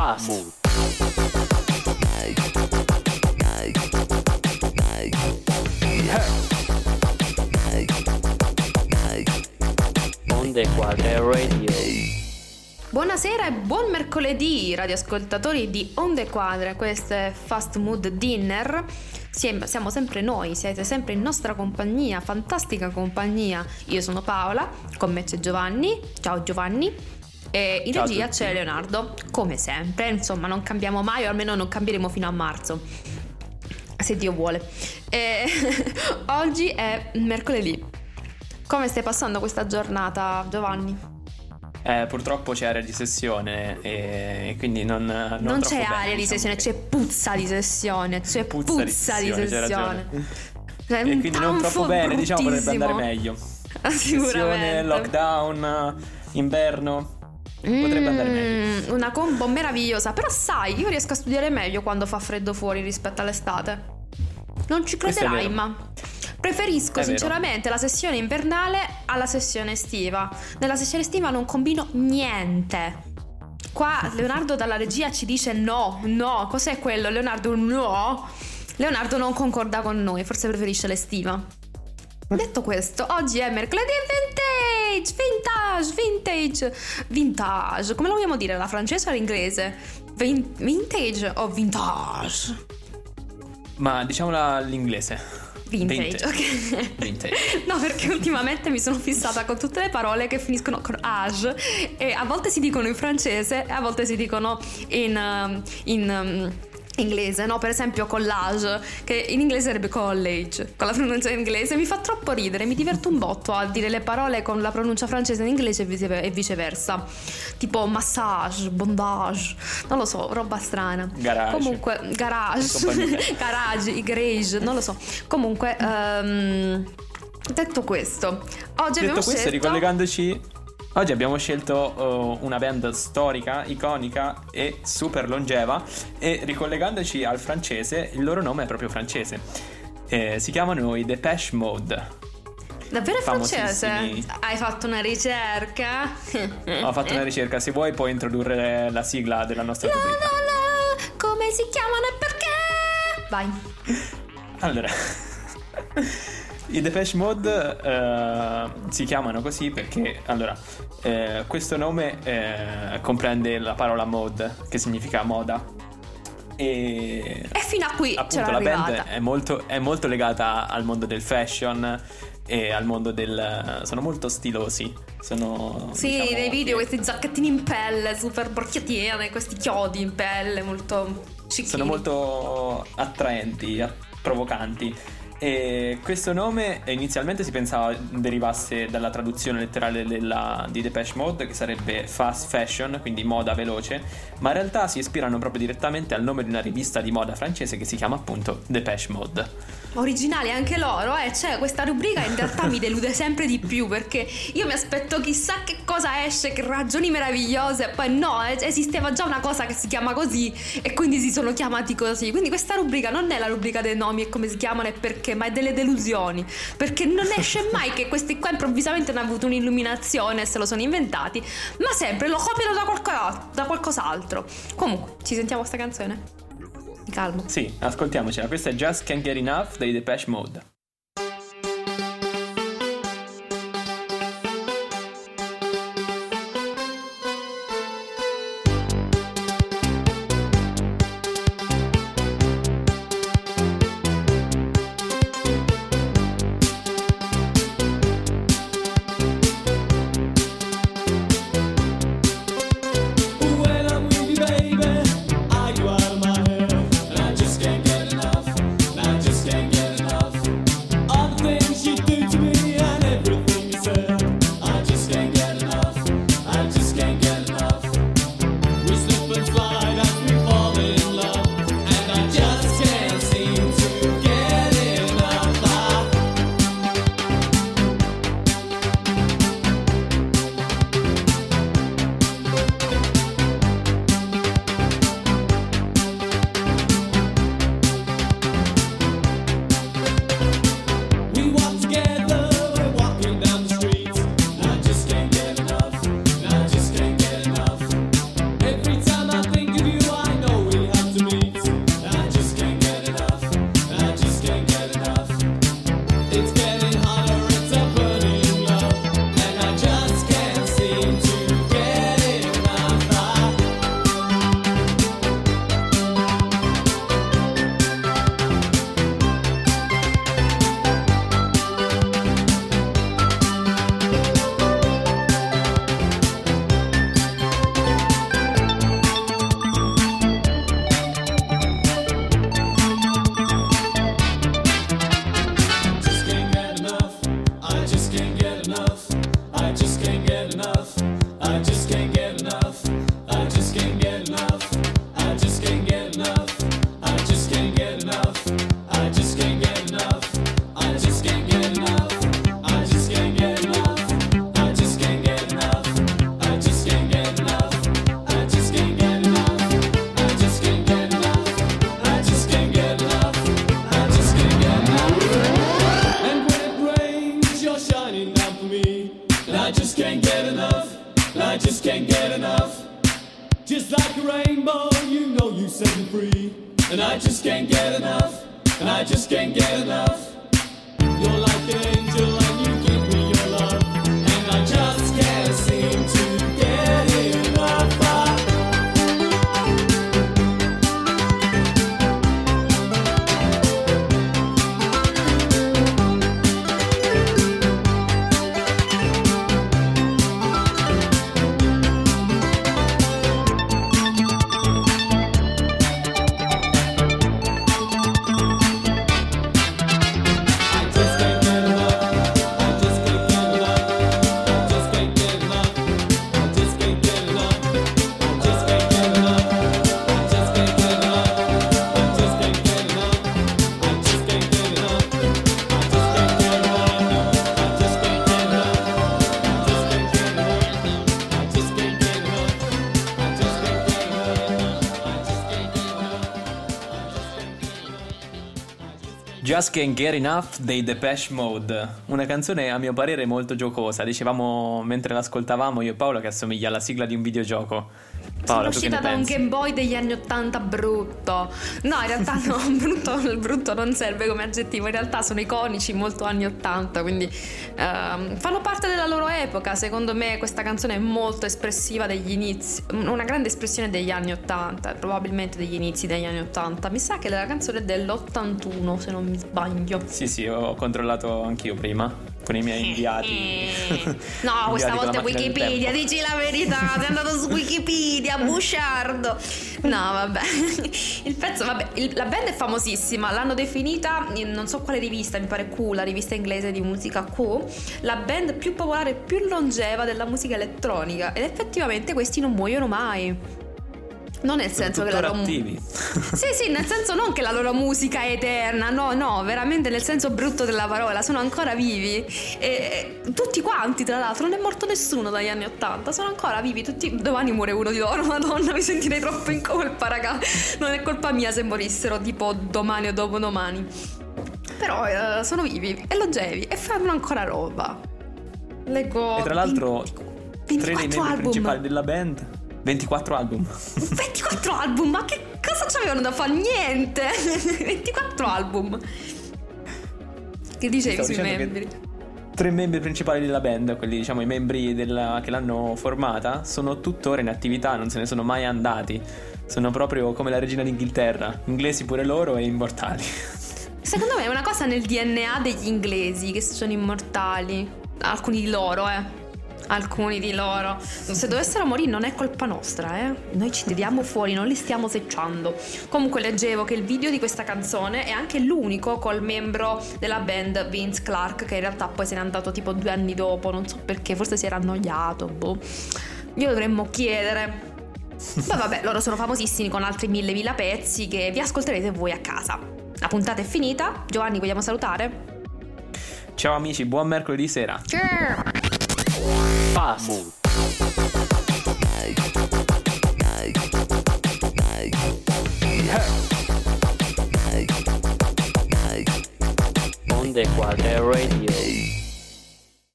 Fast Mood. Onde Quadre Radio. Buonasera e buon mercoledì, radioascoltatori di Onde Quadre. Questo è Fast Mood Dinner. Siamo sempre noi, siete sempre in nostra compagnia, fantastica compagnia. Io sono Paola, con me c'è Giovanni. Ciao Giovanni. E in regia c'è Leonardo, come sempre. Insomma, non cambiamo mai, o almeno non cambieremo fino a marzo, se Dio vuole. Oggi è mercoledì. Come stai passando questa giornata, Giovanni? Purtroppo c'è area di sessione e quindi non c'è bene, area di sessione, c'è puzza di sessione, c'è puzza di sessione. E quindi non troppo bene, diciamo, potrebbe andare meglio. Sicuramente. Sessione, lockdown, inverno, potrebbe andare meglio. Una combo meravigliosa, però sai, io riesco a studiare meglio quando fa freddo fuori rispetto all'estate. Non ci crederai, ma preferisco sinceramente la sessione invernale alla sessione estiva. Nella sessione estiva non combino niente. Qua Leonardo dalla regia ci dice no, cos'è quello? Leonardo no. Leonardo non concorda con noi, forse preferisce l'estiva. Detto questo, oggi è mercoledì vintage. Come lo vogliamo dire, la francese o l'inglese? Vintage o vintage? Ma diciamola all'inglese. Vintage. Ok. Vintage. No, perché ultimamente mi sono fissata con tutte le parole che finiscono con age e a volte si dicono in francese e a volte si dicono in inglese, no? Per esempio collage, che in inglese sarebbe college, con la pronuncia in inglese. Mi fa troppo ridere, mi diverto un botto a dire le parole con la pronuncia francese in inglese e viceversa. Tipo massage, bondage, non lo so, roba strana. Garage. Comunque, garage, non lo so. Comunque, detto questo, oggi abbiamo scelto... ricollegandoci... Oggi abbiamo scelto una band storica, iconica e super longeva, e ricollegandoci al francese, il loro nome è proprio francese. Si chiamano i Depeche Mode. Davvero francese? Hai fatto una ricerca? Ho fatto una ricerca, se vuoi puoi introdurre la sigla della nostra rubrica. Come si chiamano e perché? Vai. Allora... I Depeche Mode si chiamano così perché questo nome comprende la parola mode, che significa moda, e fino a qui appunto la band è molto legata al mondo del fashion e al mondo sono molto stilosi. Sono, sì, diciamo, nei video questi giacchettini in pelle super borchiatiere, questi chiodi in pelle molto cicchini. Sono molto attraenti, provocanti. E questo nome inizialmente si pensava derivasse dalla traduzione letterale di Depeche Mode, che sarebbe fast fashion, quindi moda veloce, ma in realtà si ispirano proprio direttamente al nome di una rivista di moda francese che si chiama appunto Depeche Mode. Originali anche loro, cioè questa rubrica in realtà mi delude sempre di più, perché io mi aspetto chissà che cosa esce, che ragioni meravigliose, poi no, esisteva già una cosa che si chiama così e quindi si sono chiamati così. Quindi questa rubrica non è la rubrica dei nomi e come si chiamano e perché, ma è delle delusioni, perché non esce mai che questi qua improvvisamente hanno avuto un'illuminazione e se lo sono inventati, ma sempre lo copiano da qualcos'altro. Comunque, ci sentiamo sta canzone? Mi calmo. Sì, ascoltiamocela. Questa è Just Can't Get Enough dei Depeche Mode. Can't get enough. I just can't get enough. Just like a rainbow, you know you set me free. And I just can't get enough. And I just can't get enough. You're like an angel and you give me your love. And I just can't seem to get enough. Just Can't Get Enough dei Depeche Mode, una canzone a mio parere molto giocosa. Dicevamo mentre l'ascoltavamo io e Paolo che assomiglia alla sigla di un videogioco. Paola, sono uscita da un Game Boy degli anni 80 brutto. No, in realtà no, brutto non serve come aggettivo. In realtà sono iconici, molto anni 80, quindi fanno parte della loro epoca. Secondo me questa canzone è molto espressiva degli inizi, una grande espressione degli anni 80, probabilmente degli inizi degli anni 80. Mi sa che la canzone è dell'81, se non mi sbaglio. Sì, ho controllato anch'io prima con i miei inviati. No, questa inviati volta Wikipedia, dici la verità, sei andato su Wikipedia, busciardo. No, vabbè. Il pezzo, vabbè, la band è famosissima, l'hanno definita in non so quale rivista, mi pare Q, la rivista inglese di musica Q, la band più popolare e più longeva della musica elettronica. Ed effettivamente questi non muoiono mai. Non nel senso che la loro attivi. Sì, nel senso non che la loro musica è eterna, no, veramente nel senso brutto della parola, sono ancora vivi e tutti quanti, tra l'altro, non è morto nessuno dagli anni 80, sono ancora vivi tutti. Domani muore uno di loro, madonna, mi sentirei troppo in colpa, raga. Non è colpa mia se morissero tipo domani o dopodomani. Però sono vivi e longevi e fanno ancora roba. Leggo. E tra l'altro 24 tre dei membri album principali della band. 24 album. 24 album, ma che cosa c'avevano da fare? Niente. 24 album. Che dicevi sui membri? Tre membri principali della band, quelli diciamo i membri che l'hanno formata, sono tuttora in attività, non se ne sono mai andati. Sono proprio come la regina d'Inghilterra, inglesi pure loro e immortali. Secondo me è una cosa nel DNA degli inglesi che sono immortali. Alcuni di loro, alcuni di loro. Se dovessero morire non è colpa nostra, noi ci tiriamo fuori, non li stiamo secciando. Comunque leggevo che il video di questa canzone è anche l'unico col membro della band Vince Clarke, che in realtà poi se n'è andato tipo 2 anni dopo, non so perché, forse si era annoiato, glielo dovremmo chiedere. Ma vabbè, loro sono famosissimi con altri mille pezzi che vi ascolterete voi a casa. La puntata è finita. Giovanni, vogliamo salutare? Ciao amici, buon mercoledì sera. Ciao. Fast Onde Quadre Radio.